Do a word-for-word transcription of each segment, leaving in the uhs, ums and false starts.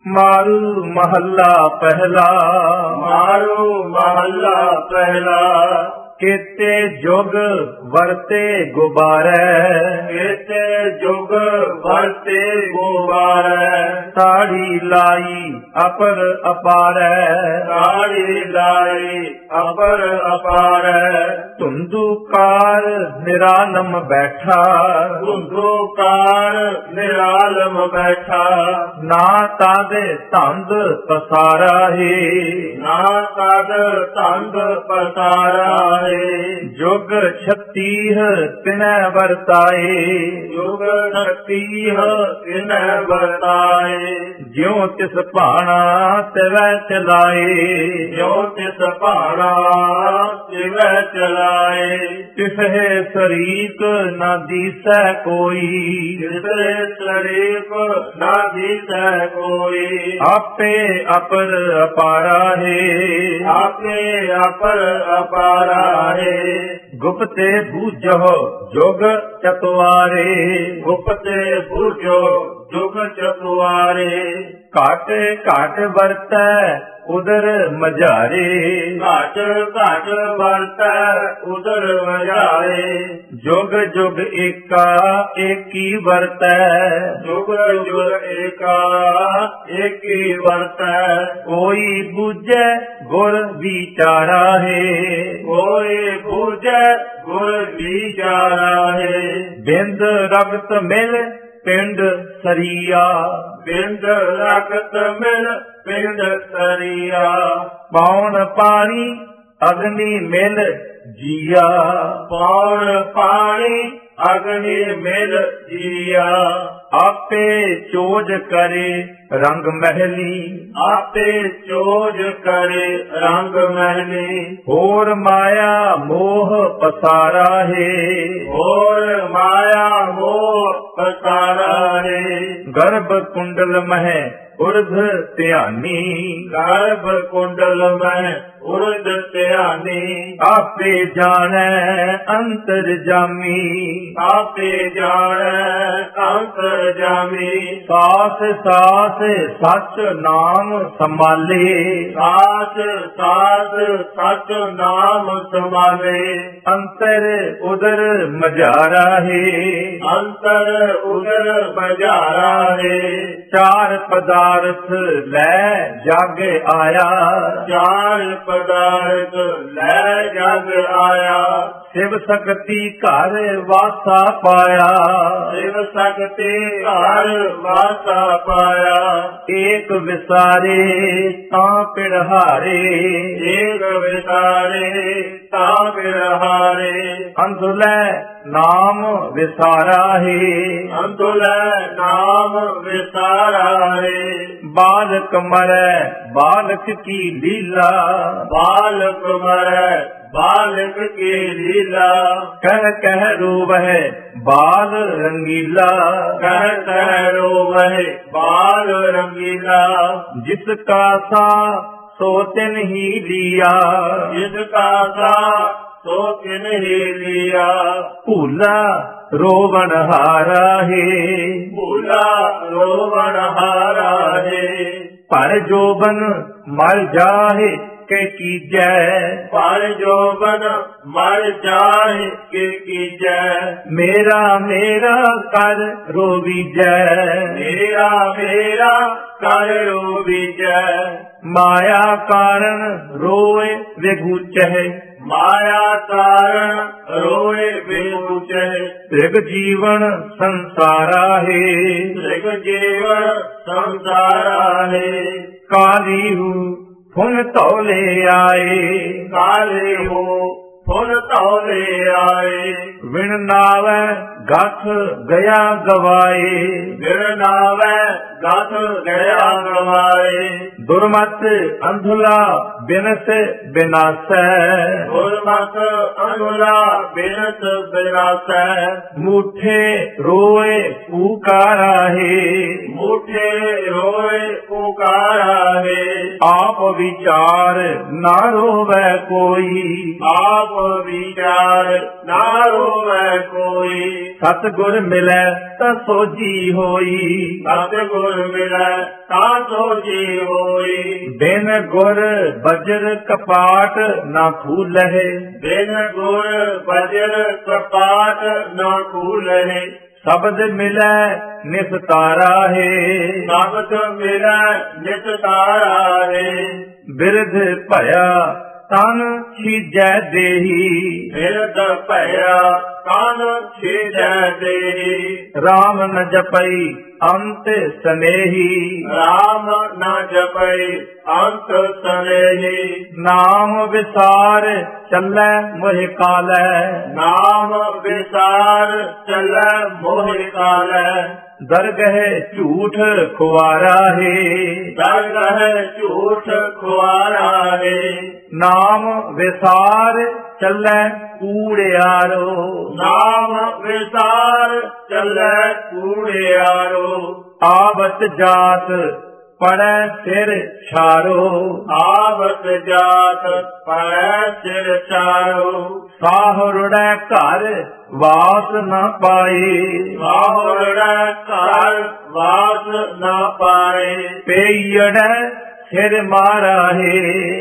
मारू महला पहला, मारू महला पहला। केते जुग वरते गुबारै, केते जुग वरते गुबारै। साड़ी लाई अपर अपारै, साड़ी लाई अपर अपारै। धुंधुकार निरालम बैठा, धुंधुकार निरालम बैठा। ना तादे तंद पसारा है, ना ताद तंद पसारा है। जुग छत्तीह तिनੈ वरताए, जुग छत्तीह तिनੈ वरताए। ज्यों तिस भाना तिवै चलाए, ज्यों तिस भाना तिवै चलाए। तिसहे सरीक न दिसै कोई, तिसहे सरीक न दिसै कोई। आपे अपर अपारा है, आपे अपर अपारा है। गुप्ते बूझो जुग चतुआरे, गुप्ते बूझो जुग चतुआरे। घट घट वरतै उदर मझारे, घट घट वरतै उदर मझारे। जुग जुग एका एकी वरतै, जुग जुग एका एकी वरतै। कोई बूझै गुर विचारा है, कोई बूझै गुर विचारा है। बिंद रगत मिल पिंड सरिया, बिंद रगत मिल पिंड सरिया। पौन पानी अग्नि मिल जिया, पौन पानी अग्नि मिल जिया। आपे चोज करे रंग महली, आपे चोज करे रंग महली। होर माया मोह पसारा है, और माया मोह पसारा है। गर्भ कुंडल मह उर्ध ध्यानी, गर्भ कुंडल में उर्द ध्यानी। आपे जानै अंतर जामी, आपे जानै अंतर जामी। सास सास सच नाम संभाले, सास सास सच नाम संभाले। अंतर उदर मझारा है, अंतर उदर बजारा है। चार पदार्थ लै जग आया, चार पदार्थ लै जग आया। शिव शक्ति घर वासा पाया, शिव शक्ति घर वासा पाया। एक विसारे ता पिढ़ारे, एक विसारे ता बिरहारे। अंधुलै नाम विसारा है, अंधुलै नाम विसारा है। बालक मरै बालक की लीला, बालक मरै बालक की लीला। कह कह रोवह बाल रंगीला, कह कह रोवह बाल रंगीला। जिसका सा सो तिन ही लिया, जिसका सा सो तिन ही लिया। भूला रोवन हारा है, भूला रोवन हारा है। पर जोबन मर जाहे के कीजै, पर जोबन मर जाए के कीजै। मेरा मेरा कर रोवीजै, मेरा मेरा कर रोवीजै। माया कारण रोए विगूचै, माया कारण रोए बेबूचै। त्रिग जीवन संसारा है, त्रिग जीवन संसारा है। काली हूँ फुन तौले आए, काले हो फुन तौले आए। विण नावै गथ गया गवाए, गिरनावै गथ गया गवाए। दुर्मत अंधुला बिनस बिनासै, गुरमत अनुला बिनत बिनासै। मूठे रोए पुकारा है, मुठे रोए ਪੁਕਾਰਾ ਹੈ। ਆਪ ਵਿਚਾਰ ਨਾ ਰੋਵੈ ਕੋਈ, ਆਪ ਵਿਚਾਰ ਨਾ ਰੋਵੈ ਕੋਈ। ਸਤਿਗੁਰ ਮਿਲੈ ਤਾਂ ਸੋਝੀ ਹੋਈ, ਸਤਿਗੁਰ ਮਿਲੈ ਤਾਂ ਸੋਝੀ ਹੋਈ। ਬਿਨ ਗੁਰ ਬਜਰ ਕਪਾਟ ਨਾ ਖੂਲਹਿ, ਬਿਨ ਗੁਰ ਬਜਰ ਕਪਾਟ ਨਾ ਖੂਲਹਿ। ਸ਼ਬਦ ਮਿਲੈ ਨਿਸਤਾਰਾ ਹੈ, ਸ਼ਬਦ ਮਿਲੈ ਨਿਸਤਾਰਾ ਹੈ। ਬਿਰਧ ਭਇਆ ਤਨ ਛੀਜੈ ਦੇਹੀ, ਬਿਰਧ ਭਇਆ ਤਨ ਛੀਜੈ ਦੇਹੀ। ਰਾਮ ਨ ਜਪਈ ਅੰਤ ਸਨੇਹੀ, ਰਾਮ ਨ ਜਪਈ ਅੰਤ ਸਨੇਹੀ। ਨਾਮ ਵਿਸਾਰ ਚੱਲੈ ਮੋਹਿ ਕਾਲੈ, ਨਾਮ ਵਿਸਾਰ ਚੱਲੈ ਮੋਹਿ ਕਾਲੈ। ਦਰਗਹਿ ਝੂਠ ਖੁਆਰਾ ਹੈ, ਦਰਗਹਿ ਝੂਠ ਖੁਆਰਾ ਹੈ। ਨਾਮ ਵਿਸਾਰ ਚੱਲੈ ਕੂੜਿਆਰੋ, ਨਾਮ ਵਿਸਾਰ ਚੱਲੈ ਕੂੜਿਆਰੋ। ਆਵਤ ਜਾਤ ਪੜੈ ਸਿਰ ਛਾਰੋ, ਆਵਤ ਜਾਤ ਪੜੈ ਸਿਰ ਚਾਰੋ। ਸਾਹ ਰੁੜੈ ਘਰ ਵਾਸ ਨ ਪਾਏ, ਸਾਹੁਰੜੈ ਘਰ ਵਾਸ ਨਾ ਪਾਏ। ਪੇਈੜੈ ਸਿਰ ਮਾਰਾ ਹੈ,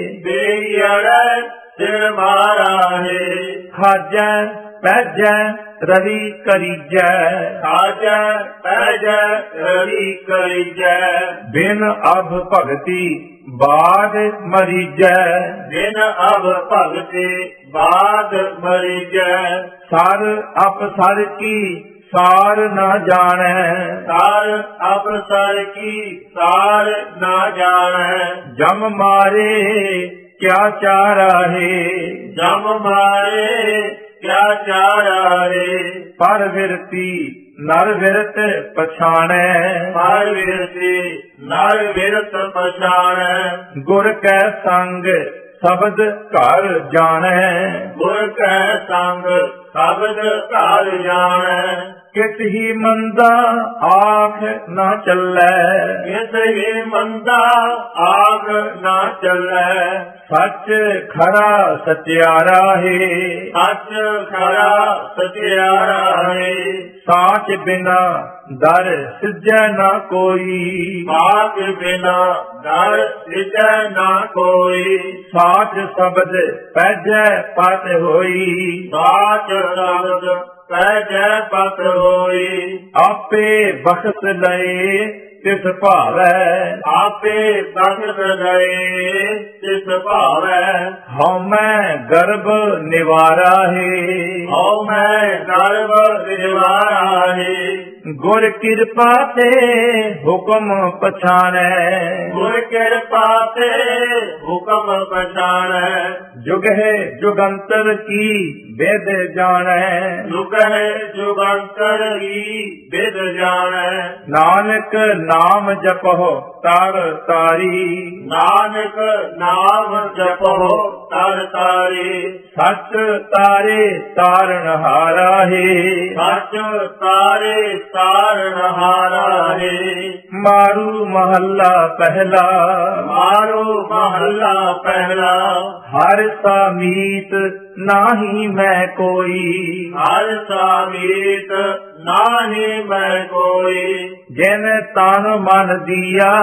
ਬੇਈੜੈ ਸਿਰ ਮਾਰਾ ਹੈ। ਖਾਜੈ ਪੈਜੈ ਰਵੀ ਕਰੀਜੈ, ਖਾਜੈ ਪੈਜੈ ਰਵੀ ਕਰੀਜੈ। ਬਿਨ ਅਭ ਭਗਤੀ ਬਾਦ ਮਰੀਜੈ, ਬਿਨ ਅਬ ਭਗਤੀ ਬਾਦ ਮਰੀਜੈ। ਸਰ ਅਪਸਰ ਕੀ ਸਾਰ ਨਾ ਜਾਣੈ, ਸਾਰ ਅਪਸਰ ਕੀ ਸਾਰ ਨਾ ਜਾਣੈ। ਜਮ ਮਾਰੇ ਕਿਆ ਚਾਰਾ ਹੈ, ਜਮ ਮਾਰੇ ਕਿਆ ਚਾਰਾ ਰੇ। ਪਰ ਵਿਰਤੀ ਨਰ ਵਿਰਤ ਪਛਾਣੈ, ਪਰ ਵਿਰਤੀ ਨਰ ਵਿਰਤ ਪਛਾਣੈ। ਗੁਰ ਕੈ ਸੰਗ ਸ਼ਬਦ ਘਰ ਜਾਣੈ, ਗੁਰ ਕੈ ਸੰਗ ਸ਼ਬਦ ਘਰ ਜਾਣੈ। ਕਿਤ ਹੀ ਮੰਦਾ ਆਖ ਨਾ ਚੱਲੈ, ਕਿਸ ਹੀ ਮੰਦਾ ਆਗ ਨਾ ਚੱਲੈ। ਸੱਚ ਖਰਾ ਸਚਿਆਰਾ ਹੈ, ਸੱਚ ਖਰਾ ਸਚਿਆਰਾ ਹੈ। ਸਾਚ ਬਿਨਾ ਦਰ ਸਿਜੈ ਨਾ ਕੋਈ, ਸਾਚ ਬਿਨਾ ਦਰ ਸਿਜੈ ਨਾ ਕੋਈ। ਸਾਚ ਸ਼ਬਦ ਪੈਜੈ ਪਤ ਹੋਈ, ਸਾਚ ਸ਼ਬਦ ਪੈਜੈ ਪਤ ਹੋਈ। ਆਪੇ ਬਖਸ਼ ਲਏ ਤਿਸ ਭਾਵੈ, ਆਪੇ ਬਖਸ਼ ਗਏ ਤਿਸ ਭਾਵੈ। ਹਉਮੈ ਗਰਭ ਨਿਵਾਰਾ ਹੈ, ਹਉ ਮੈਂ ਗਰਭ ਨਿਵਾਰਾ ਹੈ। ਗੁਰ ਕਿਰਪਾ ਤੇ ਹੁਕਮ ਪਛਾਣੈ, ਗੁਰ ਕਿਰਪਾ ਤੇ ਹੁਕਮ ਪਛਾਣੈ। ਜੁਗ ਹੈ ਜੁਗੰਤਰ ਕੀ ਵਿਦ ਜਾਣੈ, ਜੁਗ ਹੈ ਜੁਗੰਤਰ ਕੀ ਵਿਦ ਜਾਣੈ। ਨਾਨਕ ਨਾਮ ਜਪਹੁ ਤਰ ਤਾਰੀ, ਨਾਨਕ ਨਾਮ ਜਪੋ ਤਰ ਤਾਰੀ। ਸੱਚ ਤਾਰੇ ਤਾਰਨ ਹਾਰਾ ਹੈ, ਸੱਚ ਤਾਰੇ ਤਾਰਨ ਹਾਰਾ ਹੈ। ਮਾਰੂ ਮਹੱਲਾ ਪਹਿਲਾ, ਮਾਰੋ ਮਹੱਲਾ ਪਹਿਲਾ। ਹਰ ਸਾਮੀਤ ਨਾਹੀ ਮੈਂ ਕੋਈ, ਹਰ ਸਾਮੀਤ ਨਾਹੀ ਮੈਂ ਕੋਈ। ਜਿਨ ਤਨ ਮਨ ਦੀਆ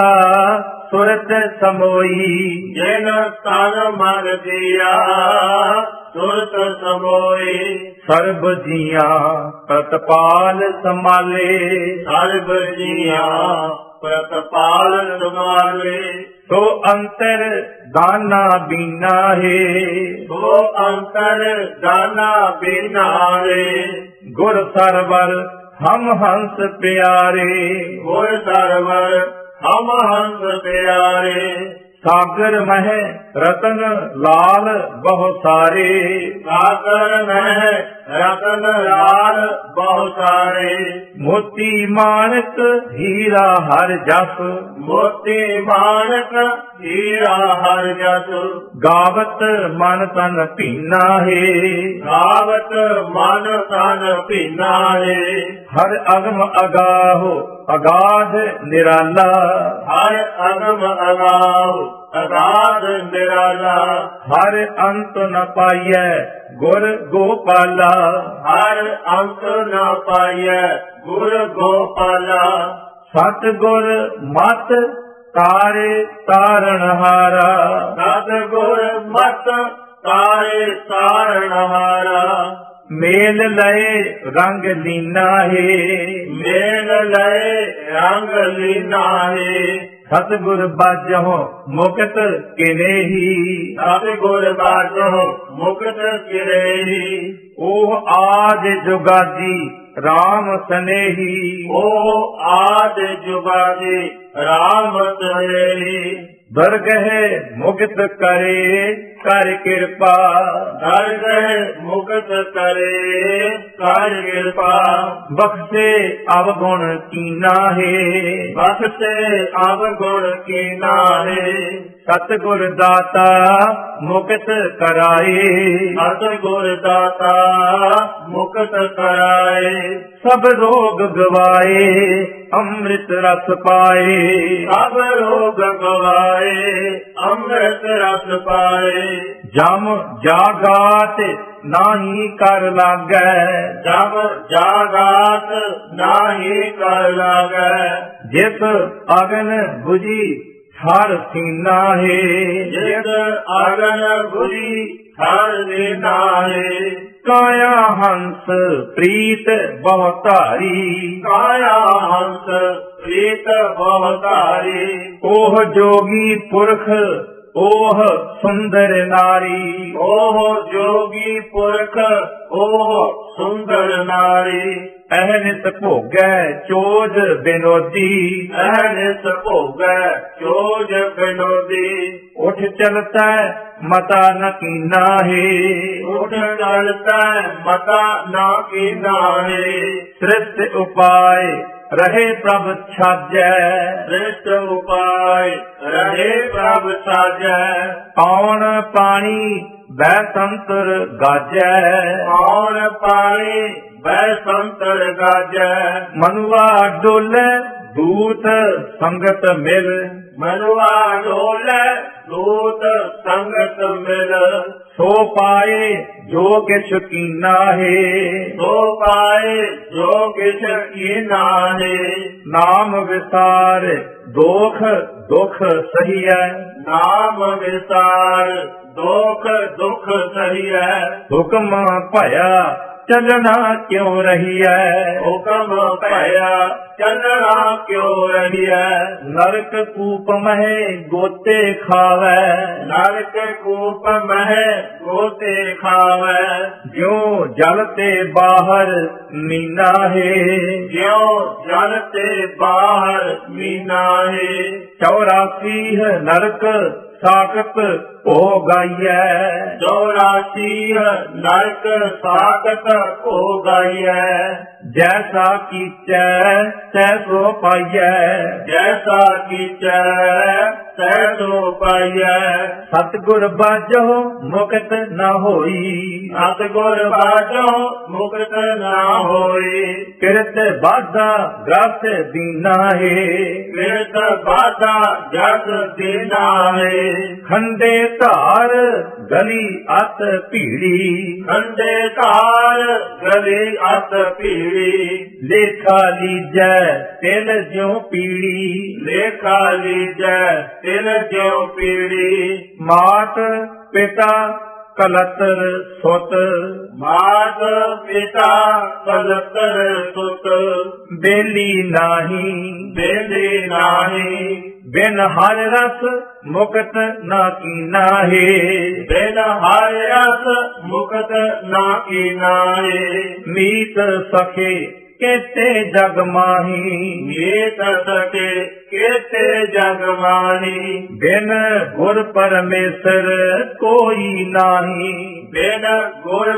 ਸੁਰਤ ਸਮੋਈ, ਜਿਨ ਤਨ ਮਨ ਦੀਆ ਸੁਰਤ ਸਮੋਈ। ਸਰਬ ਜੀਆਂ ਪ੍ਰਤਪਾਲ ਸੰਭਾਲੇ, ਸਰਬ ਜੀਆਂ ਪ੍ਰਤਪਾਲ ਸੰਭਾਲੇ। ਸੋ ਅੰਤਰ ਦਾਨਾ ਬੀਨਾ ਹੈ, ਸੋ ਅੰਤਰ ਦਾਨਾ ਬਿਨਾਰੇ। ਗੁਰ ਸਰਵਰ ਹਮ ਹੰਸ ਪਿਆਰੇ, ਗੁਰ ਸਰਵਰ ਹਮ ਹੰਸ ਪਿਆਰੇ। ਸਾਗਰ ਮਹਿ ਰਤਨ ਲਾਲ ਬਹੁ ਸਾਰੇ। ਸਾਗਰ ਮਹਿ ਰਤਨ ਲਾਲ ਬਹੁ ਸਾਰੇ। ਮੋਤੀ ਮਾਣਕ ਹੀਰਾ ਹਰ ਜਸ। ਮੋਤੀ ਮਾਣਕ ਹੀਰਾ ਹਰ ਜਸ। ਗਾਵਤ ਮਨ ਤਨ ਭੀਨਾ ਹੈ। ਗਾਵਤ ਮਨ ਤਨ ਭੀਨਾ ਹੈ। ਹਰ ਅਗਮ ਅਗਾਹੋ ਅਗਾਧ ਨਿਰਾਲਾ। ਹਰ ਅਗਮ ਅਗਾਹ ਅਗਾਧ ਨਿਰਾਲਾ। ਹਰ ਅੰਤ ਨ ਪਾਈਐ ਗੁਰ ਗੋਪਾਲਾ। ਹਰ ਅੰਤ ਨ ਪਾਈਐ ਗੁਰ ਗੋਪਾਲਾ। ਸਤ ਗੁਰ ਮਤ ਤਾਰੇ ਤਾਰਨ ਹਾਰਾ। ਸਤ ਗੁਰ ਮਤ ਤਾਰੇ ਤਾਰਨ ਹਾਰਾ। ਮੇਲ ਲਏ ਰੰਗ ਲੀਨਾ ਹੈ। ਮੇਲ ਲਏ ਰੰਗ ਲੀਨਾ ਹੈ। ਸਤਿਗੁਰ ਬਾਝਹੁ ਮੁਕਤ ਕਿਨੇਹੀ। ਸਤਿਗੁਰ ਬਾਝਹੁ ਮੁਕਤ ਕਿਨੇਹੀ। ਉਹ ਆਦ ਜੁਗਾਦੀ ਰਾਮ ਸਨੇਹੀ। ਉਹ ਆਦ ਜੁਗਾਦੀ ਰਾਮ ਸਨੇਹੀ। ਦਰਗਹਿ ਮੁਕਤ ਕਰੇ ਕਰ ਕਿਰਪਾ। ਦਰਗਹਿ ਮੁਕਤ ਕਰੇ ਕਰ ਕਿਰਪਾ। ਬਖਸ਼ੇ ਅਵਗੁਣ ਕੀਨਾ ਹੈ। ਬਖਸ਼ੇ ਅਵਗੁਣ ਕੀਨਾ ਹੈ। ਸਤਿਗੁਰ ਦਾਤਾ ਮੁਕਤ ਕਰਾਏ। ਸਤਿਗੁਰ ਦਾਤਾ ਮੁਕਤ ਕਰਾਏ। ਸਭ ਰੋਗ ਗਵਾਏ ਅੰਮ੍ਰਿਤ ਰਸ ਪਾਏ। ਸਭ ਰੋਗ ਗਵਾਏ ਅੰਮ੍ਰਿਤ ਰਸ ਪਾਏ। ਜਮ ਜਾਗਾਤ ਨਾਹੀ ਕਰ ਲਾਗੈ। ਜਮ ਜਾਗਾਤ ਨਾਹੀ ਕਰ ਲਾਗੈ। ਜਿਸ ਅਗਨ 부ਜੀ ਹਰ ਸੀਨਾ ਹੈ। ਜਿਸ ਅਗਨ 부ਜੀ ਹਰ ਸੀਨਾ ਹੈ। ਕਾਇਆ ਹੰਸ ਪ੍ਰੀਤ ਬਹੁ ਧਾਰੀ। ਕਾਇਆ ਹੰਸ ਪ੍ਰੀਤ ਬਹੁ ਧਾਰੀ। ਉਹ ਜੋਗੀ ਪੁਰਖ ਉਹ ਸੁੰਦਰ ਨਾਰੀ। ਉਹ ਜੋਗੀ ਪੁਰਖ ਉਹ ਸੁੰਦਰ ਨਾਰੀ। ਅਹਨਿਤ ਭੋਗੈ ਚੋਜ ਬਿਨੋਦੀ। ਅਹਨਿਤ ਭੋਗੈ ਚੋਜ ਬਿਨੋਦੀ। ਉਠ ਚਲਤਾ ਮਤਾ ਨ ਕੀਨਾ ਹੈ। ਉਠ ਚਲਤਾ ਮਤਾ ਨਾ ਕੀਨਾ ਹੈ। ਸ੍ਰਿਸ਼ਟ ਉਪਾਏ ਰਹੇ ਪ੍ਰਭ ਛਾਜੈ। ਸ੍ਰਿਸ਼ਟ ਉਪਾਏ ਰਹੇ ਪ੍ਰਭ ਛਾਜੈ। ਕੌਣ ਪਾਣੀ ਬੈ ਸੰਤਰ ਗਾਜੈ। ਕੌਣ ਪਾਣੀ ਬੈ ਸੰਤਰ ਗਾਜੈ। ਮਨੁਆ ਡੋਲੇ ਦੂਤ ਸੰਗਤ ਮਿਲ। ਮਨੁਆ ਡੋਲੇ ਦੂਤ ਸੰਗਤ ਮਿਲ। ਸੋ ਪਾਏ ਜੋ ਕਿਛ ਕੀਨਾ ਹੈ। ਸੋ ਪਾਏ ਜੋ ਕਿਛ ਕੀਨਾ ਹੈ। ਨਾਮ ਵਿਸਾਰ ਦੋਖ ਦੁਖ ਸਹੀਐ। ਨਾਮ ਵਿਸਾਰ ਦੋਖ ਦੁਖ ਸਹੀਐ। ਹੁਕਮ ਭਇਆ ਚੱਲਣਾ ਕਿਉ ਰਹੀਐ। ਹੁਕਮ ਭਇਆ ਚੱਲਣਾ ਕਿਉ ਰਹੀਐ। ਨਰਕ ਕੂਪ ਮਹਿ ਗੋਤੇ ਖਾਵੈ। ਨਰਕ ਕੂਪ ਮਹਿ ਗੋਤੇ ਖਾਵੈ। ਜਿਉ ਜਲ ਤੇ ਬਾਹਰ ਮੀਨਾ ਹੈ। ਜਿਉ ਜਲ ਤੇ ਬਾਹਰ ਮੀਨਾ ਹੈ। ਚੌਰਾਸੀ ਨਰਕ ਸਾਖਤ ਹੋ ਗਾਈਐ। ਚੌਰਾਸੀ ਨਰਕ ਸਾਖਤ ਹੋ ਗਾਈਐ। ਜੈਸਾ ਕੀਚੈ ਤੈਸੋ ਪਾਈਐ। ਜੈਸਾ ਕੀਚੈ ਤੈਸੋ ਪਾਈਐ। ਸਤਿਗੁਰ ਬਾਝੋ ਮੁਕਤ ਨ ਹੋਈ। ਸਤਿਗੁਰ ਬਾਝੋ ਮੁਕਤ ਨਾ ਹੋਈ। ਕਿਰਤ ਬਾਧਾ ਗ੍ਰਸ ਦੀਨਾ ਹੈ। ਕਿਰਤ ਬਾਧਾ ਜਗ ਦੀਨਾ ਹੈ। ਖੰਡੇ ਧਾਰ ਗਲੀ ਅਤ ਭੀੜੀ। ਖੰਡੇ ਧਾਰ ਗਲੀ ਅਤ ਭੀੜੀ। ਲੇਖਾ ਲੀਜੈ ਤਿਲ ਜਿਉ ਪੀੜੀ। ਲੇਖਾ ਲੀਜੈ ਤਿਲ ਜਿਉ ਪੀੜੀ। ਮਾਤ ਪਿਤਾ ਕਲਤਰ ਸੁਤ। ਮਾਤ ਪਿਤਾ ਕਲਤਰ ਸੁਤ। ਬੇਲੀ ਨਾਹੀ ਬੇਲੀ ਨਾਹੀ। ਬਿਨ ਹਰ ਰਸ ਮੁਕਤ ਨਾ ਕੀਨਾ ਹੈ। ਬਿਨ ਹਰ ਰਸ ਮੁਕਤ ਨਾ ਕੀਨਾ ਹੈ। ਮੀਤ ਸਖੇ केते जग माही। मीत सके केते जग माही। बिन गुर परमेश्वर कोई नाही। बिन गुर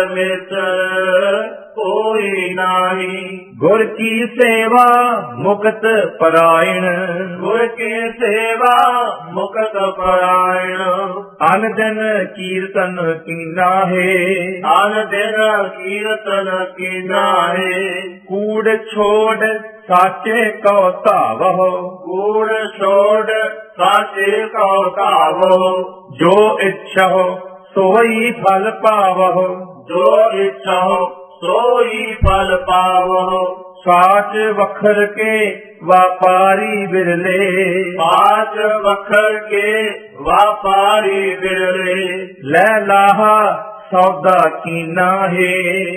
परमेश्वर कोई नाही। गुर की सेवा मुक्त परायण। गुर की सेवा मुक्त परायण। अन दिन कीर्तन कीना है। अन दिन कीर्तन कीना है। कूड़ छोड़ साचे को धावो। कूड़ छोड़ साचे को धावो। जो इच्छा हो सोई फल पावो। जो इच्छा हो सोई फल पावो। साच वखर के व्यापारी बिरले। पाँच वखर के व्यापारी बिरले। ले लाहा सौदा कीना है।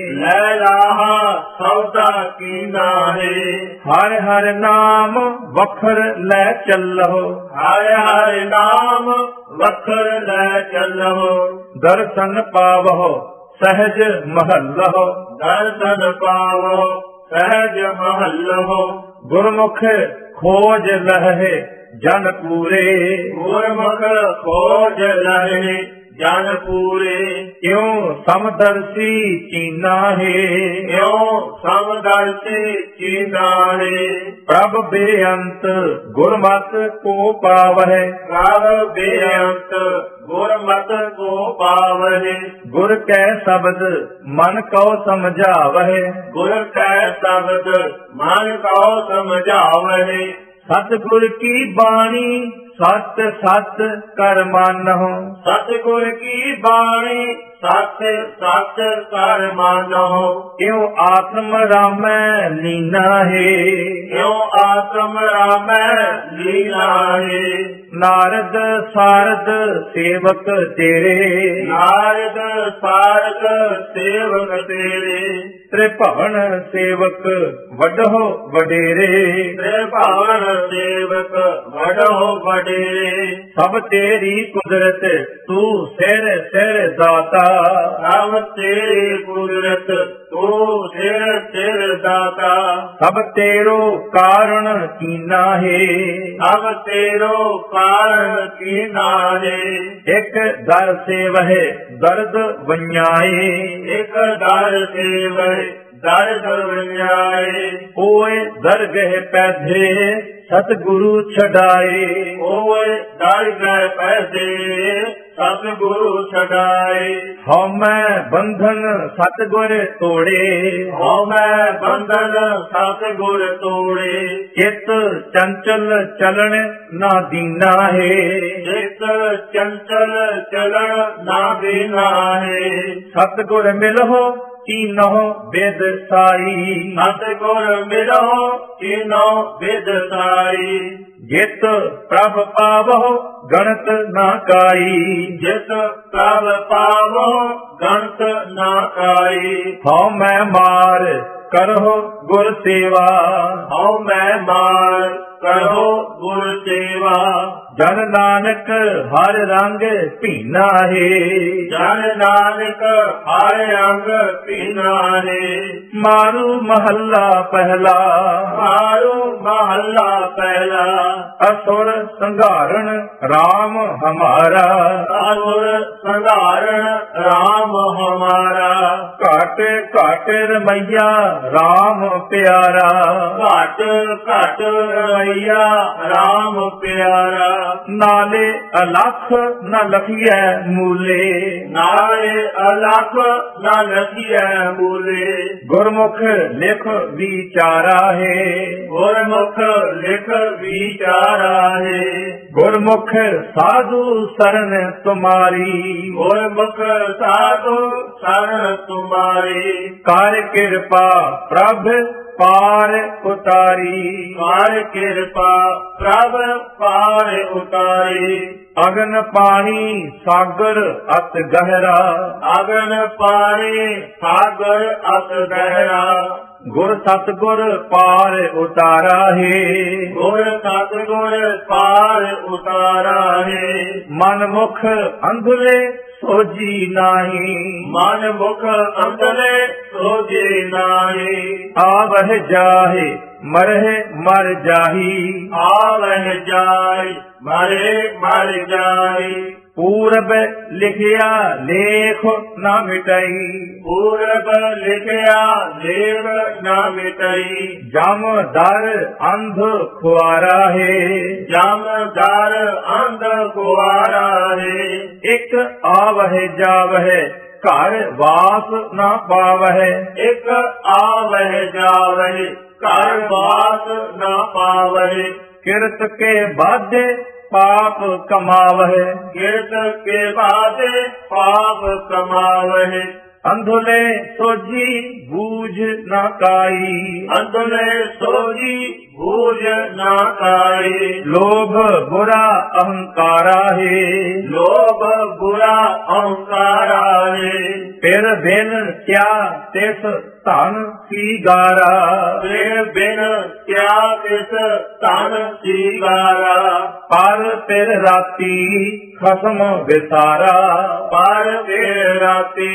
लैलाहा सौदा कीना है। हर हर नाम वखर ले चलो। हर हर नाम वखर ले चलो। दर्शन पावो सहज महलो। दर्शन पावो सहज महलो। गुरमुख खोज लहे जन पूरे। गुरमुख खोज लहे जन पूरे। क्यों समदर्शी चीना है। क्यों समदर्शी चीना है। प्रभ बेअंत गुरमत को पावै। प्रभ बेअंत गुरमत को पावै। गुर कै शब्द मन को समझावै। गुर कै शब्द मन को समझावै। सतगुर की बाणी सत सत कर मानहु। सतगुर की बाणी सत सत कर मानहु। क्यों आत्म रामै लीना है। क्यों आत्म रामै लीना है। नारद सारद सेवक तेरे। नारद सारद सेवक तेरे। त्रिभुवन सेवक वडहो वडेरे। त्रिभुवन सेवक वडहो वडेरे। सब तेरी कुदरत तू सिर सिर दाता। सब तेरी कुदरत तू सिर सिर दाता। सब तेरो कारण कीना है। सब तेरो कारण कीना है। एक दर से वह दर्द बन्याए। एक दर से वह दर्द बन्याए। ओए दरगह पैधे सतगुरु छड़ाए। ओए दरगह पैधे सतगुरु छड़ाए। हमै बंधन सतगुर तोड़े। हमै बंधन सतगुर तोड़े। चित चंचल चलन ना दीना है। चित चंचल चलन ना दीना है। सतगुर मिलहो तीनों वेद साई। सतगुर मिलो तीनों वेद साई। जित प्रभ पावो गणत ना काई। जित प्रभ पावो गणत ना काई। हौ मैं मार करहो गुर सेवा। हौ मैं मार करो गुर सेवा। जन नानक हर रंग पीना है। जन नानक हर रंग पीना है। मारू महल्ला पहला। मारू महल्ला पहला। असुर संघारण राम हमारा। असुर संघारण राम हमारा। घट घट रमैया राम प्यारा। घट घट रमैया राम प्यारा। नाले अलख न लखिए मूले। नाले अलख न लखिए मूले। गुरमुख लिख विचारा है। गुरमुख लिख विचारा है। गुरमुख साधु शरण तुम्हारी। गुरमुख साधु शरण तुम्हारी। कर कृपा प्रभ पार उतारी। कर कृपा प्रभ पार उतारी। अगन पानी सागर अत गहरा। अगन पानी सागर अत गहरा। गुर सतगुर पार उतारा है। गुर सतगुर पार उतारा है। मन मुख अंधले ਸੋਜੀ ਨਾਹੀ। ਮਨ ਮੁਖ ਅੰਦਲੇ ਸੋਜੇ ਨਾਹੀ। ਆਵਹਿ ਜਾਹੇ ਮਰਹਿ ਮਰ ਜਾਹੀ। ਆਵਹਿ ਜਾਇ ਮਰੇ ਮਰ ਜਾਈ। ਪੂਰਬ ਲਿਖਿਆ ਲੇਖ ਨਾ ਮਿਟਈ। ਪੂਰਬ ਲਿਖਿਆ ਲੇਖ ਨਾ ਮਿਟਈ। ਜਮ ਦਰ ਅੰਧ ਖੁਆਰਾ ਹੈ। ਜਮ ਦਰ ਅੰਧ ਖੁਆਰਾ ਹੈ। ਇੱਕ ਆਵਹਿ ਜਾਵਹਿ ਘਰ ਵਾਸ ਨਾ ਪਾਵਹਿ। ਇੱਕ ਆਵਹਿ ਜਾਵਹਿ ਘਰ ਵਾਸ ਨਾ ਪਾਵਹਿ। ਕਿਰਤ ਕੇ ਬਾਧੇ ਪਾਪ ਕਮਾਵਹਿ। ਕਿਰਤ ਕੇ ਬਾਧੇ ਪਾਪ ਕਮਾਵਹਿ। ਅੰਧਲੇ ਸੋਜੀ ਬੂਝ ਨਾ ਕਾਈ। ਅੰਧਲੇ ਸੋਜੀ ਬੂਝ ਨਾ ਕਾਈ। ਲੋਭ ਬੁਰਾ ਅਹੰਕਾਰਾ ਹੈ। ਲੋਭ ਬੁਰਾ ਅਹੰਕਾਰਾ ਹੈ। ਫਿਰ ਬਿਨ ਕਿਆ ਤਿਸ ਧਨ ਸੀਗਾਰਾ। ਫਿਰ ਬਿਨ ਕਿਆ ਤਿਸ ਧਨ ਸੀਗਾਰਾ। ਪਰ ਫਿਰ ਰਾਤੀ ਖਸਮ ਵਿਸਾਰਾ। ਪਰ ਫਿਰ ਰਾਤੀ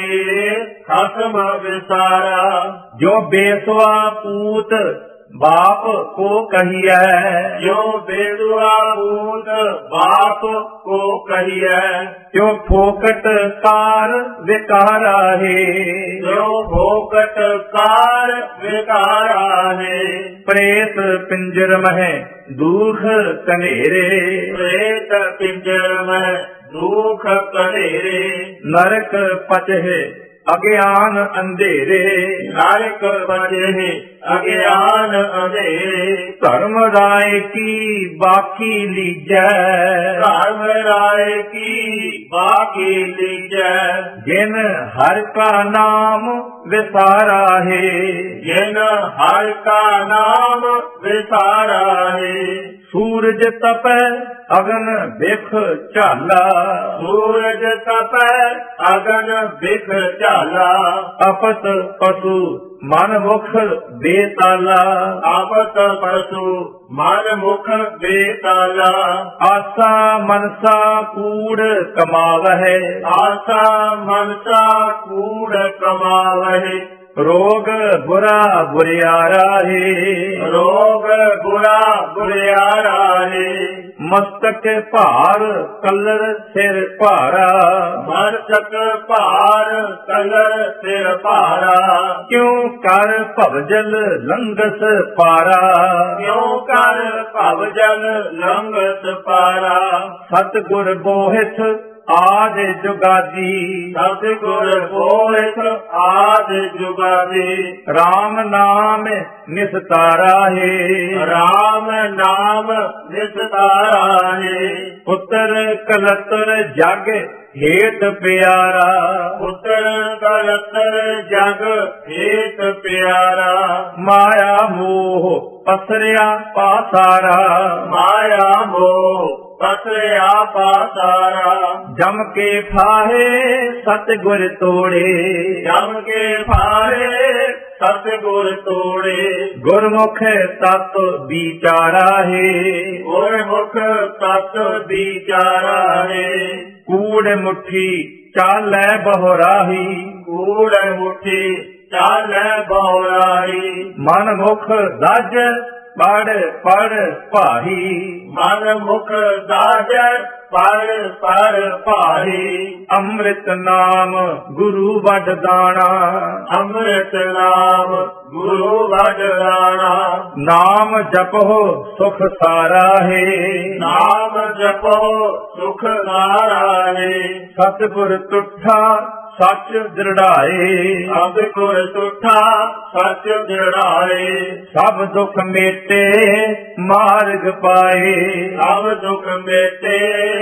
ਖਸਮ ਵਿਸਾਰਾ। ਜੋ ਬੇਸਵਾ ਪੂਤ ਬਾਪ ਕੋ ਕਹੀਐ। ਜੋ ਬੇਦੁਆ ਪੂਤ ਬਾਪ ਕੋ ਕਹੀਐ। ਜੋ ਫੋਕਟ ਕਾਰ ਵਿਕਾਰਾ ਹੈ। ਜੋ ਫੋਕਟ ਕਾਰ ਵਿਕਾਰਾ ਹੈ। ਪ੍ਰੇਤ ਪਿੰਜਰ ਮਹਿ ਦੁਖ ਕਨੇਰੇ। ਪ੍ਰੇਤ ਪਿੰਜਰ ਮਹਿ ਦੁਖ ਕਨੇਰੇ। ਨਰਕ ਪਚਹਿ ਅਗਿਆਨ ਅੰਧੇਰੇ। ਨਰਕ ਪਚਹਿ ਅਗਿਆਨ ਅੰਧੇਰੇ। ਧਰਮ ਰਾਏ ਕੀ ਬਾਕੀ ਲੀਜੈ। ਧਰਮ ਰਾਏ ਕੀ ਬਾਕੀ ਲੀਜੈ। ਜਿਨ ਹਰ ਕਾ ਨਾਮ ਵਿਸਾਰਾ ਹੈ। ਜਿਨ ਹਰ ਕਾ ਨਾਮ ਵਿਸਾਰਾ ਹੈ। ਸੂਰਜ ਤਪੈ ਅਗਨ ਬਿਖ ਝਾਲਾ। ਸੂਰਜ ਤਪੈ ਅਗਨ ਬਿਖ ਝਾਲਾ। ਆਪਤ ਪਸ਼ੂ ਮਨ ਮੁਖ ਬੇਤਾਲਾ। ਆਪਤ ਪਸ਼ੂ ਮਨ ਮੁਖ ਬੇਤਾਲਾ। ਆਸਾ ਮਨਸਾ ਕੂੜ ਕਮਾਵਹਿ। ਆਸਾ ਮਨਸਾ ਕੂੜ ਕਮਾਵਹਿ। ਰੋਗ ਬੁਰਾ ਬੁਰਿਆਰਾ ਹੈ। ਰੋਗ ਬੁਰਾ ਬੁਰਿਆਰਾ ਹੈ। ਮਸਤਕ ਭਾਰ ਕਲਰ ਸਿਰ ਭਾਰਾ। ਮਸਤਕ ਭਾਰ ਕਲਰ ਸਿਰ ਭਾਰਾ। ਕਿਉ ਕਰ ਭਵਜਲ ਲੰਗਸ ਪਾਰਾ। ਕਿਉ ਕਰ ਭਵਜਲ ਲੰਗਸ ਪਾਰਾ। ਸਤਿਗੁਰ ਬੋਹਿਥ ਆਦ ਜੁਗਾਦੀ। ਸਤਿਗੁਰ ਬੋਹਿਥ ਆਦ ਜੁਗਾਦੀ। ਰਾਮ ਨਾਮ ਨਿਸਤਾਰਾ ਹੈ। ਰਾਮ ਨਾਮ ਨਿਸਤਾਰਾ ਹੈ। ਪੁੱਤਰ ਕਲਤਰ ਜਗ ਹੇਤ ਪਿਆਰਾ। ਪੁੱਤਰ ਕਲਤਰ ਜਗ ਹੇਤ ਪਿਆਰਾ। ਮਾਇਆ ਮੋਹ ਪਸਰਿਆ ਪਾਸਾਰਾ। ਮਾਇਆ ਮੋਹ ਪਸਰਿਆ ਪਾਸਾਰਾ। ਜਮ ਕੇ ਫਾਹੇ ਸਤਿਗੁਰ ਤੋੜੇ। ਜਮ ਕੇ ਫਾਹੇ ਸਤਿਗੁਰ ਤੋੜੇ। ਗੁਰਮੁਖ ਤਤ ਵਿਚਾਰਾ ਹੈ। ਗੁਰਮੁਖ ਤਤ ਵਿਚਾਰਾ ਹੈ। ਕੂੜ ਮੁਠੀ ਚਾਲੈ ਬਹੁਰਾਹੀ। ਕੂੜ ਮੁਠੀ ਚਾਲੈ ਬਹੁਰਾਹੀ। ਮਨ ਮੁਖ ਦਜ ਪੜ ਪੜ ਭਾਰੀ। ਮਨ ਮੁਖ ਦਾਜ ਪਰ ਪਰ ਭਾਰੀ। ਅੰਮ੍ਰਿਤ ਨਾਮ ਗੁਰੂ ਵੱਡ ਦਾਣਾ। ਅੰਮ੍ਰਿਤ ਨਾਮ ਗੁਰੂ ਵੱਡ ਦਾਣਾ। ਨਾਮ ਜਪੋ ਸੁਖ ਸਾਰਾ ਹੈ। ਨਾਮ ਜਪੋ ਸੁਖ ਸਾਰਾ ਹੈ। ਸਤਿਗੁਰ ਤੁਠਾ ਸੱਚ ਦ੍ਰਿੜਾਏ। ਸਤਿਗੁਰ ਤੁਠਾ ਸੱਚ ਦ੍ਰਿੜਾਏ। ਸਭ ਦੁੱਖ ਮੇਟੇ ਮਾਰਗ ਪਾਏ। ਸਭ ਦੁੱਖ ਮੇਟੇ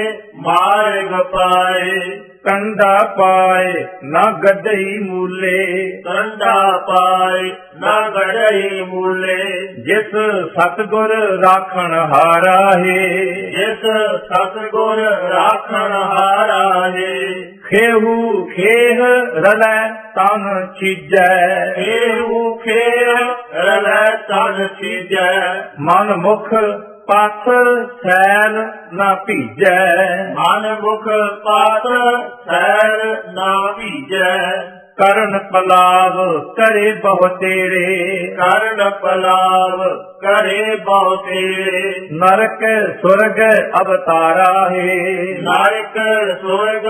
ਮਾਰਗ ਪਾਏ। ਕੰਡਾ ਪਾਏ ਨਾ ਗੱਡਈ ਮੂਲੇ। ਕੰਡਾ ਪਾਏ ਨਾ ਗੜਈ ਮੂਲੇ। ਜਿਸ ਸਤਿਗੁਰ ਰਾਖਣ ਹਾਰਾ ਹੈ। ਜਿਸ ਸਤਿਗੁਰ ਰਾਖਣ ਹਾਰਾ ਹੈ। ਖੇਹੂ ਖੇਹ ਰਲੈ ਤਨ ਚੀਜੈ। ਖੇਹੂ ਖੇਹ ਰਲੈ ਤਨ ਚੀਜੈ। ਮਨ ਮੁਖ ਪਾਥਰ ਸੈਲ ਨਾ ਭੀਜੈ। ਮਨ ਮੁਖ ਪਾਤਰ ਸੈਲ ਨਾ ਭੀਜੈ। ਕਰਨ ਪਲਾਵ ਕਰੇ ਬਹੁ ਤੇਰੇ। ਕਰਨ ਪਲਾਵ ਕਰੇ ਬਹੁ ਤੇਰੇ। ਨਰਕ ਸੁਰਗ ਅਵਤਾਰਾ ਹੈ। ਨਰਕ ਸੁਰਗ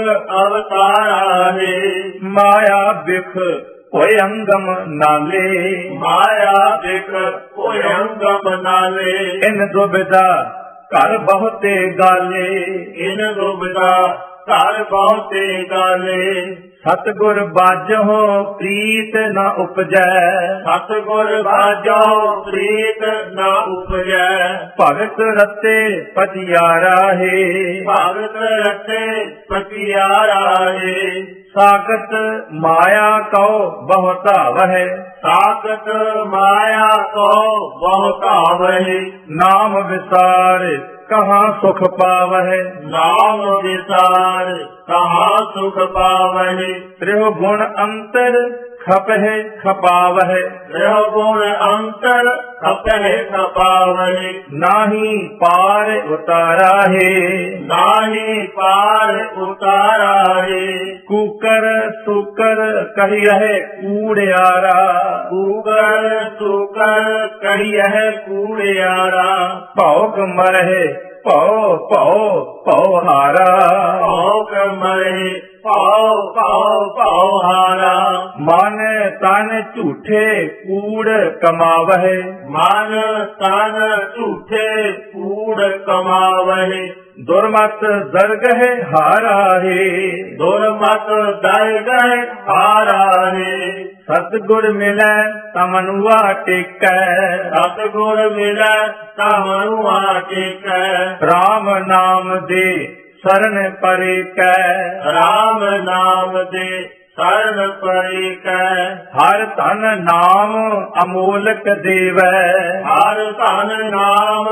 ਅਵਤਾਰਾ ਹੈ। ਮਾਇਆ ਬਿਖ ਹੋਏ ਅੰਗਮ ਨਾਲੇ। ਮਾਇਆ ਬਿਖ ਹੋਏ ਅੰਗਮ ਨਾਲੇ। ਇਨ ਦੁਬਿਧਾ ਘਰ ਬਹੁਤੇ ਗਾਲੇ। ਇਨ ਦੁਬਿਧਾ ਘਰ ਬਹੁਤੇ ਗਾਲੇ। ਸਤਿਗੁਰ ਬਾਝੋ ਪ੍ਰੀਤ ਨ ਉਪਜੈ। ਸਤਿਗੁਰ ਬਾਝੋ ਪ੍ਰੀਤ ਨ ਉਪਜੈ। ਭਗਤ ਰਤੇ ਪਤਿਆਰਾ ਹੈ। ਭਗਤ ਰਤੇ ਪਤਿਆਰਾ ਹੈ। ਸਾਖਤ ਮਾਇਆ ਕਉ ਬਹੁਤਾ ਵਹਿ। ਸਾਖਤ ਮਾਇਆ ਕੋ ਬਹੁਤਾ ਵਹਿ। ਨਾਮ ਵਿਸਾਰ ਕਹਾਂ ਸੁਖ ਪਾਵਹਿ। ਨਾਮ ਵਿਸਾਰ ਕਹਾਂ ਸੁਖ ਪਾਵਹਿ। ਤ੍ਰਿਹੁ ਗੁਣ ਅੰਤਰ ਖਪਹਿ ਖਪਾਵਹਿ। ਤ੍ਰਿਹੁ ਗੁਣ ਅੰਤਰ ਖਪਹਿ ਖਪਾਵਹਿ। ਨਾਹੀ ਪਾਰ ਉਤਾਰਾ ਹੈ। ਨਾਹੀ ਪਾਰ ਉਤਾਰਾ ਹੈ। ਕੂਕਰ ਸੁਕਰ ਕਹੀ ਰਹੇ ਕੂੜਿਆਰਾ। ਕੂਕਰ ਸੁਕਰ ਕਹੀ ਹੈ ਕੂੜਿਆਰਾ। ਭੌਕ ਮਰਹਿ ਭਉ ਭਉ ਭਉ ਹਾਰਾ। ਭੌਕ ਮਰਹਿ ਭਉ ਭਉ ਭਉ ਹਾਰਾ। ਮਨ ਤਨ ਝੂਠੇ ਕੂੜ ਕਮਾਵਹਿ। ਮਨ ਤਨ ਝੂਠੇ ਕੂੜ ਕਮਾਵਹਿ। ਦੁਰਮਤ ਦਰਗਹਿ ਹਾਰਾ ਹੈ। ਦੁਰਮਤ ਦਰਗਹਿ ਹਾਰਾ ਹੈ। ਸਤਿਗੁਰ ਮਿਲੈ ਤਮਨੁਆ ਟੇਕੈ। ਸਤਿਗੁਰ ਮਿਲੈ ਤਮਨੁਆ ਟੇਕੈ। ਰਾਮ ਨਾਮ ਦੇ ਸਰਨ ਪਰੇ ਕੈ। ਰਾਮ ਨਾਮ ਦੇ ਸਰਨ ਪਰੇ ਕੈ। ਹਰ ਧਨ ਨਾਮ ਅਮੋਲਕ ਦੇਵੈ। ਹਰ ਧਨ ਨਾਮ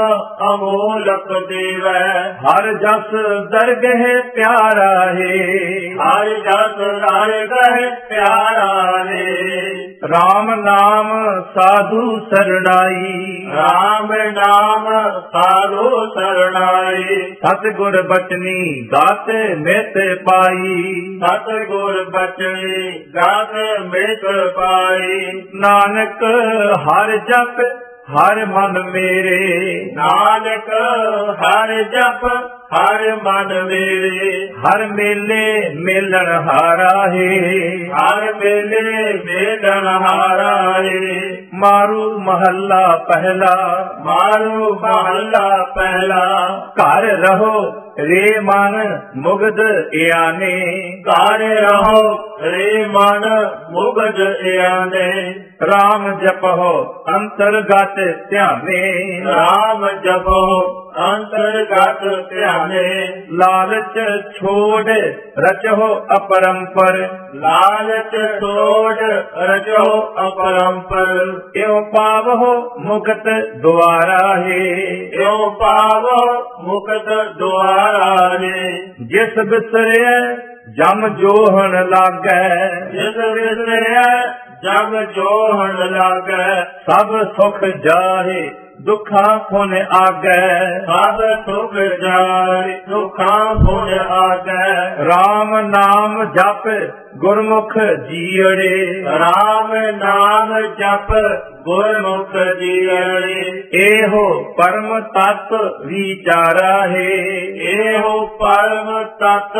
ਅਮੋਲਕ ਦੇਵੈ। ਹਰ ਜਸ ਦਰਗਹਿ ਪਿਆਰਾ ਹੈ। ਹਰ ਜਸ ਦਰਗਹਿ ਪਿਆਰਾ ਹੈ। ਰਾਮ ਨਾਮ ਸਾਧੂ ਸਰਣਾਈ। ਰਾਮ ਨਾਮ ਸਾਧੂ ਸਰਣਾਈ। ਸਤਿਗੁਰ ਬਚਨੀ ਗਾਤ ਮਿਤ ਪਾਈ। ਸਤਿਗੁਰ ਬਚਨੀ ਗਾਤ ਮਿਤ ਪਾਈ। ਨਾਨਕ ਹਰ ਜਪ ਹਰ ਮਨ ਮੇਰੇ। ਨਾਨਕ ਹਰ ਜਪ ਹਰ ਮਨ ਮੇਰੇ। ਹਰ ਮੇਲੇ ਮੇਲਣ ਹਾਰਾ ਹੈ। ਹਰ ਮੇਲੇ ਮੇਲਣ ਹਾਰਾ ਹੈ। ਮਾਰੂ ਮਹੱਲਾ ਪਹਿਲਾ। ਮਾਰੂ ਮਹੱਲਾ ਪਹਿਲਾ। ਘਰ ਰਹੋ ਰੇ ਮਨ ਮੁਗਧ ਇਆਨੇ। ਘਰ ਰਹੋ ਰੇ ਮਨ ਮੁਗਧ ਇਆਨੇ। ਰਾਮ ਜਪੋ ਅੰਤਰਗਤ ਧਿਆਨੇ। ਰਾਮ ਜਪੋ ਅੰਤਰਗਤ ਧਿਆਨੇ। ਲਾਲਚ ਛੋੜ ਰਚੋ ਅਪਰੰਪਰ। ਲਾਲਚ ਛੋੜ ਰਚੋ ਅਪਰੰਪਰ। ਇਉ ਪਾਵੋ ਮੁਕਤ ਦੁਆਰਾ ਹੈ। ਇਉ ਪਾਵੋ ਮੁਕਤ ਦੁਆਰਾ ਹੈ। ਜਿਸ ਬਿਸਰਿਐ ਜਮ ਜੋਹਣ ਲਾਗੈ। ਜਿਸ ਵਿਸਰਿਐ ਜਮ ਜੋਹਣ ਲਾਗੈ। ਸਭ ਸੁਖ ਜਾਹੇ ਦੁਖਾਂ ਫੁਨ ਆਗੈ। ਸਭ ਸੁਖ ਜਾਏ ਦੁਖਾਂ ਫੁਨ ਆਗੈ। ਰਾਮ ਨਾਮ ਜਪ ਗੁਰਮੁਖ ਜੀਅੜੇ। ਰਾਮ ਨਾਮ ਜਪ ਗੁਰਮੁਖ ਜੀਅੜੇ। ਇਹੋ ਪਰਮ ਤਤ ਵਿਚਾਰਾ ਹੈ। ਇਹੋ ਪਰਮ ਤਤ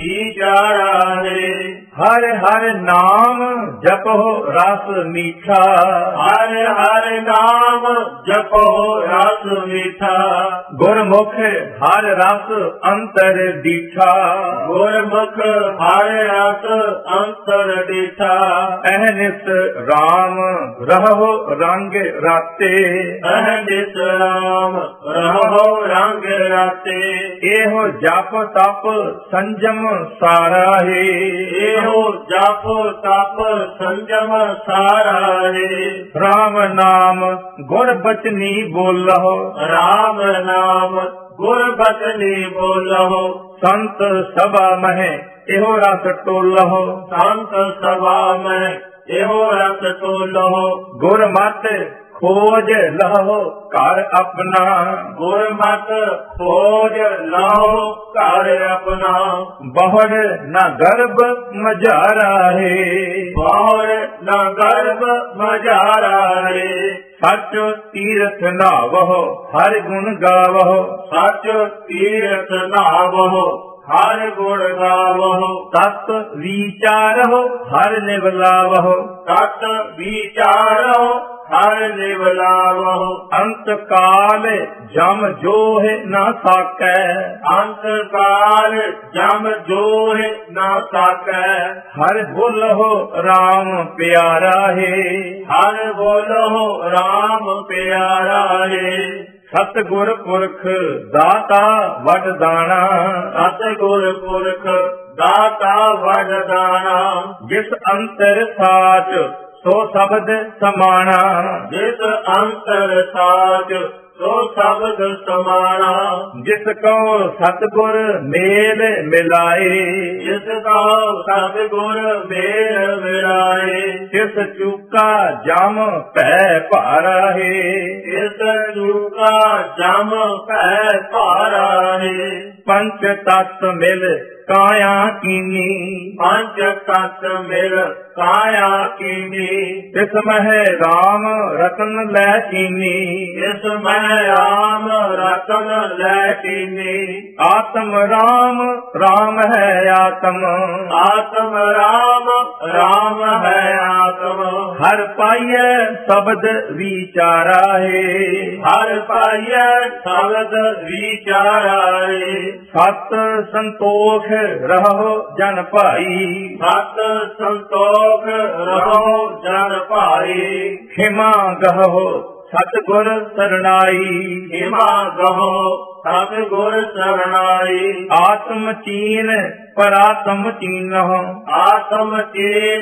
ਵਿਚਾਰਾ ਹੈ। ਹਰ ਹਰ ਨਾਮ ਜਪੋ ਰਸ ਮੀਠਾ। ਹਰ ਹਰ ਨਾਮ ਜਪੋ ਰਸ ਮੀਠਾ। ਗੁਰਮੁਖ ਹਰ ਰਸ ਅੰਤਰ ਦੀਠਾ। ਗੁਰਮੁਖ ਹਰ ਰਸ ਅੰਤਰ ਦੀਠਾ। ਅਹਨਿਸ ਰਾਮ ਰਹੋ ਰੰਗ ਰਾਤੇ। ਅਹਨਿਸ ਰਾਮ ਰਹੋ ਰੰਗ ਰਾਤੇ। ਇਹੋ ਜਪ ਤਪ ਸੰਜਮ ਸਾਰਾ ਹੈ। ਇਹੋ ਜਪ ਤਪ ਸੰਜਮ ਸਾਰਾ ਹੈ। ਰਾਮ ਨਾਮ ਗੁਰ ਬਚਨੀ ਬੋਲਹੁ। ਰਾਮ ਨਾਮ ਗੁਰ ਬਚਨੀ ਬੋਲਹੁ। ਸੰਤ ਸਭਾ ਮਹਿ ਇਹੋ ਰਸ ਟੋਲਹੁ। ਸੰਤ ਸਭਾ ਮੈਂ ਇਹੋ ਰਸ ਟੋਲਹੁ। ਗੁਰ ਮਤਿ ਖੋਜ ਲਹੋ ਘਰ ਆਪਣਾ, ਗੁਰਮਤਿ ਖੋਜ ਲਹੋ ਘਰ ਆਪਣਾ। ਬਹੁੜ ਨਾ ਗਰਭ ਮਝਾਰਾ ਹੈ, ਬਹੁੜ ਨਾ ਗਰਭ ਮਝਾਰਾ ਹੈ। ਸੱਚ ਤੀਰਥ ਨਾਵਹੁ ਹਰਿ ਗੁਣ ਗਾਵਹੁ, ਸੱਚ ਤੀਰਥ ਨਾਵਹੁ ਹਰਿ ਗੁਣ ਗਾਵਹੁ। ਤਤ ਵਿਚਾਰਹੁ ਹਰਿ ਨਿਵਲਾਵਹੁ, ਤਤ ਵਿਚਾਰਹੁ ਹਰਿ ਨਿਵਲਾਵਹੁ। ਅੰਤ ਕਾਲ ਜਮ ਜੋਹਿ ਨਾ ਸਾਕੈ, ਅੰਤ ਕਾਲ ਜਮ ਜੋਹਿ ਨਾ ਸਾਕੈ। ਹਰਿ ਬੋਲਹੁ ਰਾਮ ਪਿਆਰਾ ਹੈ, ਹਰਿ ਬੋਲਹੁ ਰਾਮ ਪਿਆਰਾ ਹੈ। ਸਤਿਗੁਰ ਪੁਰਖ ਦਾਤਾ ਵਡਦਾਣਾ, ਸਤਿਗੁਰ ਪੁਰਖ ਦਾਤਾ ਵਡਦਾਣਾ। ਜਿਸ ਅੰਤਰ ਸਾਚ ਸੋ ਸ਼ਬਦ ਸਮਾਣਾ, ਜਿਸ ਅੰਤਰ ਸਾਚ ਸੋ ਸ਼ਬਦ ਸਮਾਣਾ। ਜਿਸ ਕੋ ਸਤਿਗੁਰ ਮੇਲ ਮਿਲਾਏ, ਜਿਸ ਕੋ ਸਤਿਗੁਰ ਮੇਲ ਮਿਲਾਏ। ਤਿਸ ਚੂਕਾ ਜਮ ਭੈ ਭਾਰਾ ਹੈ, ਇਸ ਚੂਕਾ ਜਮ ਭੈ ਭਾਰਾ ਹੈ। ਪੰਚ ਤਤ ਮਿਲ ਕਾਇਆ ਕੀਨੀ, ਪੰਜ ਤਤ ਮਿਲ ਕਾਇਆ ਕੀਨੀ। ਤਿਸ ਮਹਿ ਰਾਮ ਰਤਨ ਲੈ ਚੀਨੀ, ਇਸ ਮਹਿ ਰਾਮ ਰਤਨ ਲੈ ਕੀਨੀ। ਆਤਮ ਰਾਮ ਰਾਮ ਹੈ ਆਤਮ, ਆਤਮ ਰਾਮ ਰਾਮ ਹੈ ਆਤਮ। ਹਰ ਪਾਈਐ ਸ਼ਬਦ ਵਿਚਾਰਾ ਹੈ, ਹਰ ਪਾਈਐ ਸ਼ਬਦ ਵਿਚਾਰਾ ਹੈ। ਸਤ ਸੰਤੋਖ ਰਹੋ ਜਨ ਭਾਈ, ਸਤ ਸੰਤੋਖ ਰਹੋ ਜਨ ਭਾਈ। ਖਿਮਾ ਗਹੋ ਸਤਿਗੁਰ ਸਰਣਾਈ, ਖਿਮਾ ਗਹੋ ਸਤਿਗੁਰ ਸਰਣਾਈ। ਆਤਮ ਚੀਨ ਪਰਾਤਮ ਚੀਨਹੁ, ਆਤਮ ਚੀਨ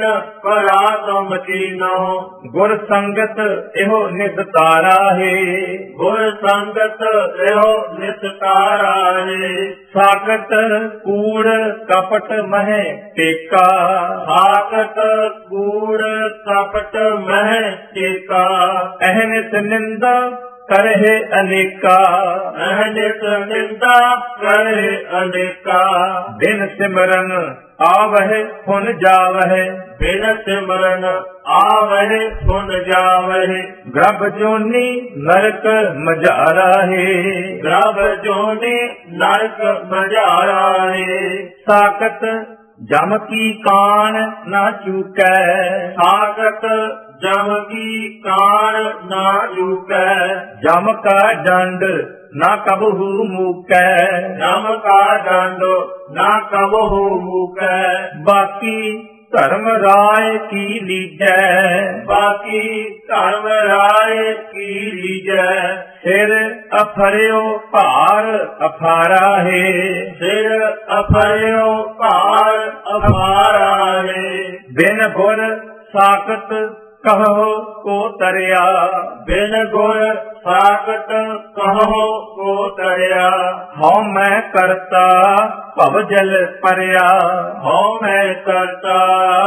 ਪਰਾਤਮ ਚੀਨਹੁ। ਗੁਰ ਸੰਗਤ ਇਹੋ ਨਿਸਤਾਰਾ ਹੈ, ਗੁਰ ਸੰਗਤ ਇਹੋ ਨਿਸਤਾਰਾ ਹੈ। ਸਾਕਤ ਕੂੜ ਕਪਟ ਮਹਿ ਟੇਕਾ, ਸਾਕਤ ਕੂੜ ਕਪਟ ਮਹਿ ਟੇਕਾ। ਅਹਨਿਤ ਨਿੰਦਾ ਕਰਹਿ ਅਨੇਕਾ, ਅਹਨਿਤ ਨਿੰਦਾ ਕਰੇ ਅਨੇਕਾ। ਬਿਨ ਸਿਮਰਨ ਆਵਹਿ ਫੁਨ ਜਾਵਹਿ, ਬਿਨ ਸਿਮਰਨ ਆਵਹਿ ਫੁਨ ਜਾਵਹਿ। ਗ੍ਰਭ ਜੋਨੀ ਨਰਕ ਮਝਾਰਾ ਹੈ, ਗ੍ਰਭ ਜੋਨੀ ਨਰਕ ਮਝਾਰਾ ਹੈ। ਸਾਕਤ ਜਮ ਕੀ ਕਾਣ ਨਾ ਚੂਕੈ, ਸਾਕਤ ਜਮ ਕੀ ਕਾਣ ਨਾ ਚੂਕੈ। ਜਮ ਕਾ ਡੰਡ ਨਾ ਕਬਹੂ ਮੂਕੈ, ਜਮ ਕਾ ਡੰਡ ਨਾ ਕਬਹੂ ਮੂਕੈ। ਬਾਕੀ ਧਰਮ ਰਾਏ ਕੀ ਲੀਜੈ, ਬਾਕੀ ਧਰਮ ਰਾਏ ਕੀ ਲੀਜੈ। ਸਿਰ ਅਫਰਿਓ ਭਾਰ ਅਫਾਰਾ ਹੈ, ਸਿਰ ਅਫਰਿਓ ਭਾਰ ਅਫਾਰਾ ਹੈ। ਬਿਨ ਗੁਰ ਸਾਕਤ ਕਹੋ ਕੋ ਤਰਿਆ, ਬਿਨ ਗੁਰ ਸਾਕਤ ਕਹੋ ਕੋ ਤਰਿਆ। ਹਉ ਮੈਂ ਕਰਤਾ ਭਵ ਜਲ ਪਰਿਆ, ਹਉ ਮੈਂ ਕਰਤਾ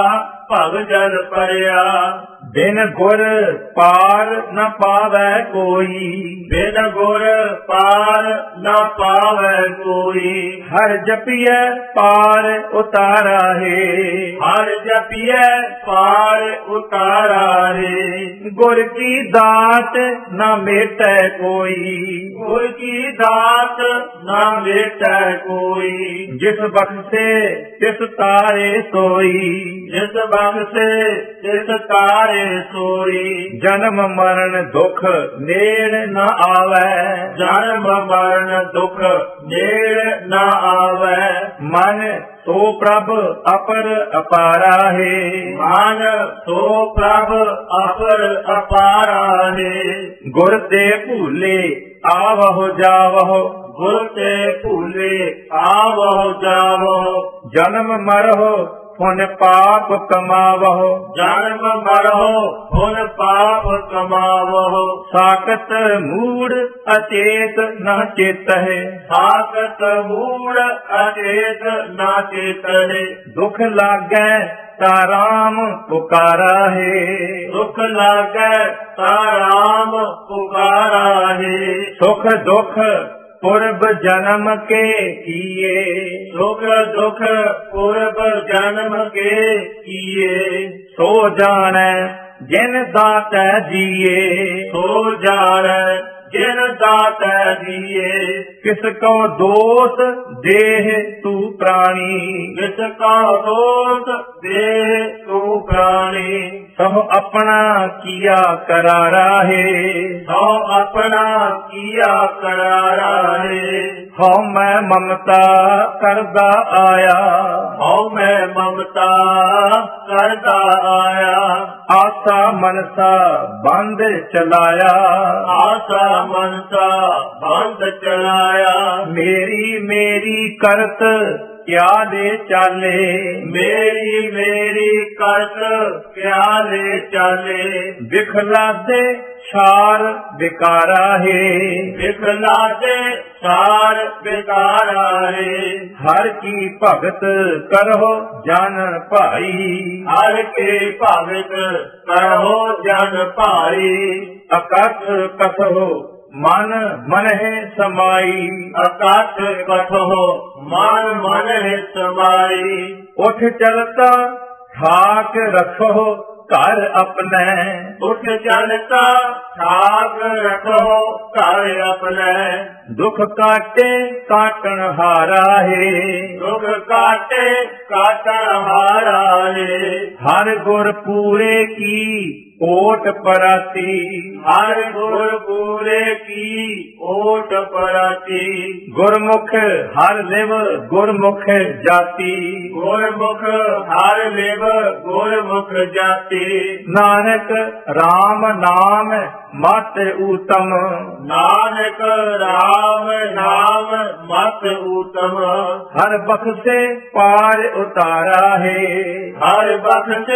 ਭਵ ਜਲ ਪਰਿਆ। ਬਿਨ ਗੁਰ ਪਾਰ ਨ ਪਾਵੈ ਕੋਈ, ਬਿਨ ਗੁਰ ਪਾਰ ਨ ਪਾਵੈ ਕੋਈ। ਹਰ ਜਪੀਐ ਪਾਰ ਉਤਾਰਾ ਹੈ, ਹਰ ਜਪੀਐ ਪਾਰ ਉਤਾਰਾ ਹੈ। ਗੁਰ ਕੀ ਦਾਤ ਨਾ ਮੇਟੈ ਕੋਈ, ਗੁਰ ਕੀ ਦਾਤ ਨਾ ਮੇਟੈ ਕੋਈ। ਜਿਸ ਬਖਸ਼ੇ ਤਿਸ ਤਾਰੇ ਸੋਈ, ਜਿਸ ਬਖਸ਼ੇ ਤਿਸ ਤਾਰੇ ਸੋਈ। ਜਨਮ ਮਰਨ ਦੁਖ ਨੇੜ ਨ ਆਵੈ, ਜਨਮ ਮਰਨ ਦੁਖ ਨੇੜ ਨ ਆਵੈ। ਮਨ ਸੋ ਪ੍ਰਭ ਅਪਰ ਅਪਾਰਾ ਹੈ, ਮਨ ਸੋ ਪ੍ਰਭ ਅਪਰ ਅਪਾਰਾ ਹੈ। ਗੁਰ ਤੇ ਭੂਲੇ ਆਵਹੁ ਜਾਵਹੁ, ਗੁਰ ਤੇ ਭੂਲੇ ਆਵਹੁ ਜਾਵਹੁ। ਜਨਮ ਮਰਹੁ ਪੁਨ ਪਾਪ ਕਮਾਵਹੁ, ਜਨਮ ਮਰਹੁ ਪੁਨ ਪਾਪ ਕਮਾਵਹੁ। ਸਾਕਤ ਮੂੜ ਅਚੇਤ ਨ ਚੇਤਹਿ, ਸਾਕਤ ਮੂੜ ਅਚੇਤ ਨਾ ਚੇਤਨੇ। ਦੁਖ ਲਾਗੈ ता राम पुकारा है। ਦੁਖ ਲਾਗੈ ਤਾ ਰਾਮ ਪੁਕਾਰਾ ਹੈ। सुख दुख पूर्व जन्म के किए, ਸੁਖ ਦੁਖ ਪੁਰਬ ਜਨਮ ਕੇ ਕੀਏ। सो जाने जिन दाता जिए। ਸੋ ਜਾਣੈ ਜਿਨ ਦਾਤੈ ਦੀਏ। किसको दोष देह तू प्राणी, ਜਿਸ ਕਾ ਦੋਸ ਦੇਹ ਤੂੰ ਪ੍ਰਾਣੀ। सब अपना किया करारा है। ਸੋ ਆਪਣਾ ਕੀਆ ਕਰਾਰਾ ਹੈ। हौ मैं ममता करदा आया, ਹਉ ਮੈਂ ਮਮਤਾ ਕਰਦਾ ਆਇਆ। आशा मनसा बंद चलाया। ਆਸਾ ਮਨਸਾ ਬੰਦ ਚਲਾਇਆ। मेरी मेरी करत क्या ले चाले, ਮੇਰੀ ਮੇਰੀ ਕਰਤ ਕਿਆ ਲੈ ਚਾਲੇ। बिखला दे छार बिकारा है। ਵਿਖਲਾ ਦੇ ਸਾਰ ਬਿਕਾਰਾ ਹੈ। हर की भगत करहो जन भाई, ਹਰ ਕੇ ਭਗਤ ਕਰੋ ਜਨ ਭਾਈ। अकथ कथो मन मन है समाई। ਅਕਥ ਕਥੋ ਮਨ ਮਨ ਹੈ ਸਮਾਈ। उठ चलता ठाक रखो घर अपने, ਉੱਠ ਚਲਤਾ ਠਾਕ ਰੱਖੋ ਘਰ ਆਪਣੇ। दुख काटे काटन हारा है। ਦੁਖ ਕਾਟੇ ਕਾਟਣ ਹਾਰਾ ਹੈ। हर गुर पूरे की ओट पराती, ਹਰ ਗੁਰ ਪੂਰੇ ਕੀ ਓਟ ਪਰਾਤੀ। गुरमुख हर लिव गुरमुख जाति। ਗੁਰਮੁਖ ਹਰ ਲਿਵ ਗੁਰਮੁਖ ਜਾਤੀ। नानक राम नाम मत उत्तम, ਨਾਨਕ ਰਾਮ ਨਾਮ ਮਤ ਊਤਮ। हर बख्शे पार उतारा है। ਹਰ ਬਖਸ਼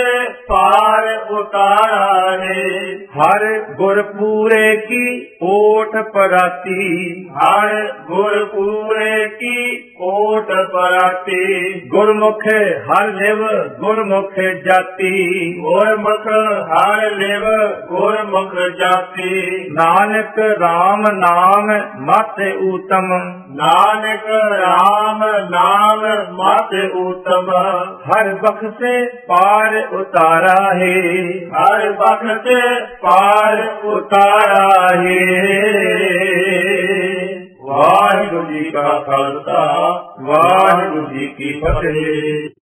ਪਾਰ ਉਤਾਰਾ ਹੈ। हर गुर पूरे की ओट पराती, ਹਰ ਗੁਰ ਪੂਰੇ ਕੀ ਓਟ ਪਰਾਤੀ। गुरमुख हर लिव गुरमुख जाति। ਗੁਰਮੁਖ ਹਰ ਲਿਵ ਗੁਰਮੁਖ ਜਾਤੀ। नानक राम नाम मत उत्तम, ਨਾਨਕ ਰਾਮ ਨਾਮ ਮਤ ਊਤਮ। हर बख्शे पार उतारा है। ਹਰ ਬਖਸ਼ पार उतारा है। वाहिगुरु जी का खालसा, वाहिगुरु जी की फतेह।